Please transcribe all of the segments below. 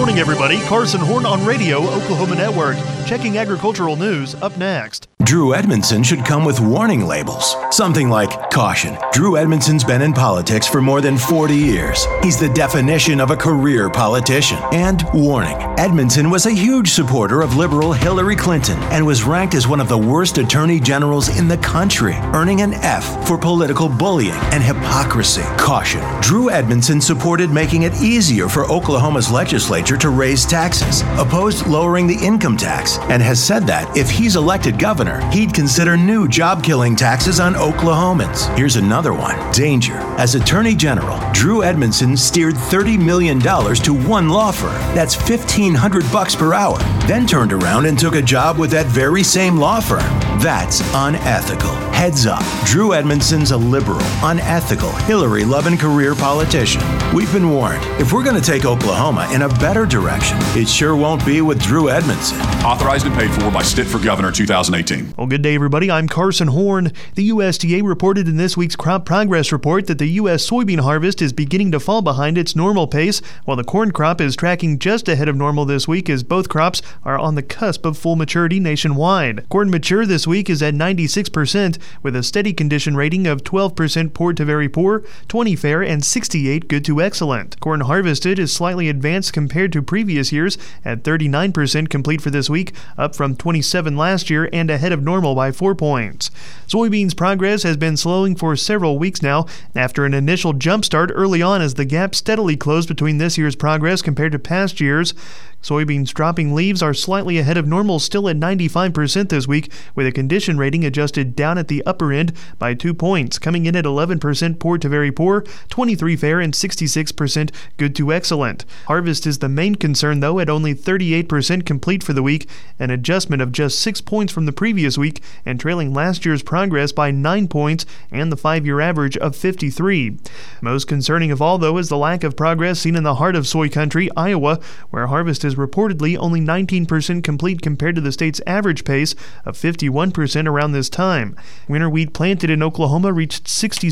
morning, everybody. Carson Horn on Radio, Oklahoma Network. Checking agricultural news up next. Drew Edmondson should come with warning labels. Something like, caution, Drew Edmondson's been in politics for more than 40 years. He's the definition of a career politician. And warning, Edmondson was a huge supporter of liberal Hillary Clinton and was ranked as one of the worst attorney generals in the country, earning an F for political bullying and hypocrisy. Caution, Drew Edmondson supported making it easier for Oklahoma's legislature to raise taxes, opposed lowering the income tax, and has said that if he's elected governor, he'd consider new job-killing taxes on Oklahomans. Here's another one. Danger. As Attorney General, Drew Edmondson steered $30 million to one law firm. That's $1,500 per hour. Then turned around and took a job with that very same law firm. That's unethical. Heads up. Drew Edmondson's a liberal, unethical, Hillary-loving career politician. We've been warned. If we're going to take Oklahoma in a better direction, it sure won't be with Drew Edmondson. Authorized and paid for by Stitt for Governor 2018. Well, good day, everybody. I'm Carson Horn. The USDA reported in this week's crop progress report that the U.S. soybean harvest is beginning to fall behind its normal pace, while the corn crop is tracking just ahead of normal this week as both crops are on the cusp of full maturity nationwide. Corn mature this week is at 96%, with a steady condition rating of 12% poor to very poor, 20 fair, and 68 good to excellent. Corn harvested is slightly advanced compared to previous years at 39% complete for this week, up from 27 last year and ahead of normal by 4 points. Soybeans progress has been slowing for several weeks now after an initial jump start early on as the gap steadily closed between this year's progress compared to past years. Soybeans dropping leaves are slightly ahead of normal, still at 95% this week, with a condition rating adjusted down at the upper end by 2 points, coming in at 11% poor to very poor, 23 fair, and 66% good to excellent. Harvest is the main concern, though, at only 38% complete for the week, an adjustment of just 6 points from the previous week, and trailing last year's progress by 9 points and the 5-year average of 53. Most concerning of all, though, is the lack of progress seen in the heart of soy country, Iowa, where harvest is reportedly only 19% complete compared to the state's average pace of 51% around this time. Winter wheat planted in Oklahoma reached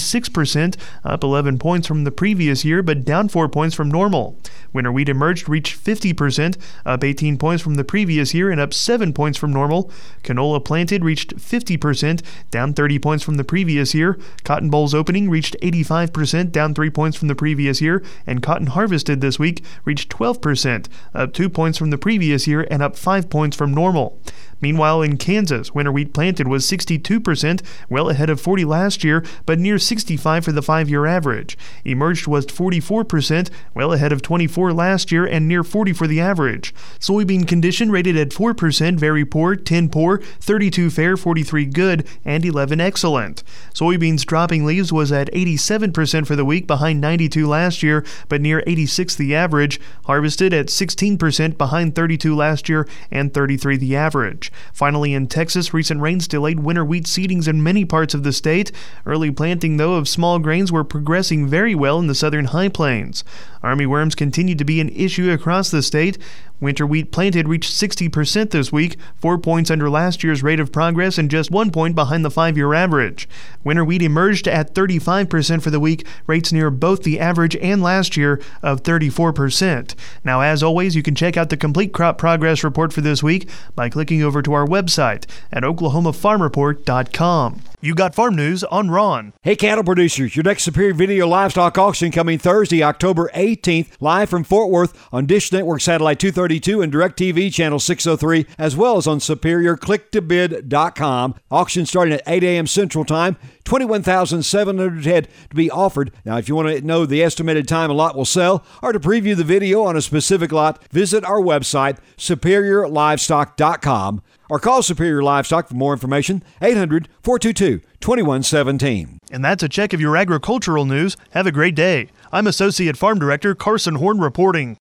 66%, up 11 points from the previous year, but down 4 points from normal. Winter wheat emerged reached 50%, up 18 points from the previous year and up 7 points from normal. Canola planted reached 50%, down 30 points from the previous year. Cotton bolls opening reached 85%, down 3 points from the previous year, and cotton harvested this week reached 12%, up 2 points from the previous year and up 5 points from normal. Meanwhile, in Kansas, winter wheat planted was 62%, well ahead of 40 last year, but near 65 for the 5-year average. Emerged was 44%, well ahead of 24 last year and near 40 for the average. Soybean condition rated at 4%, very poor, 10 poor, 32 fair, 43 good, and 11 excellent. Soybeans dropping leaves was at 87% for the week, behind 92 last year, but near 86 the average. Harvested at 16%, behind 32 last year and 33 the average. Finally, in Texas, recent rains delayed winter wheat seedings in many parts of the state. Early planting, though, of small grains were progressing very well in the southern high plains. Armyworms continued to be an issue across the state. Winter wheat planted reached 60% this week, 4 points under last year's rate of progress and just 1 point behind the 5-year average. Winter wheat emerged at 35% for the week, rates near both the average and last year of 34%. Now, as always, you can check out the complete crop progress report for this week by clicking over to our website at oklahomafarmreport.com. You got farm news on Ron. Hey, cattle producers, your next Superior Video Livestock Auction coming Thursday, October 18th, live from Fort Worth on Dish Network Satellite 232 and DirecTV Channel 603, as well as on SuperiorClickToBid.com. Auction starting at 8 a.m. Central Time. 21,700 head to be offered. Now, if you want to know the estimated time a lot will sell or to preview the video on a specific lot, visit our website, SuperiorLivestock.com, or call Superior Livestock for more information, 800-422-2117. And that's a check of your agricultural news. Have a great day. I'm Associate Farm Director Carson Horn reporting.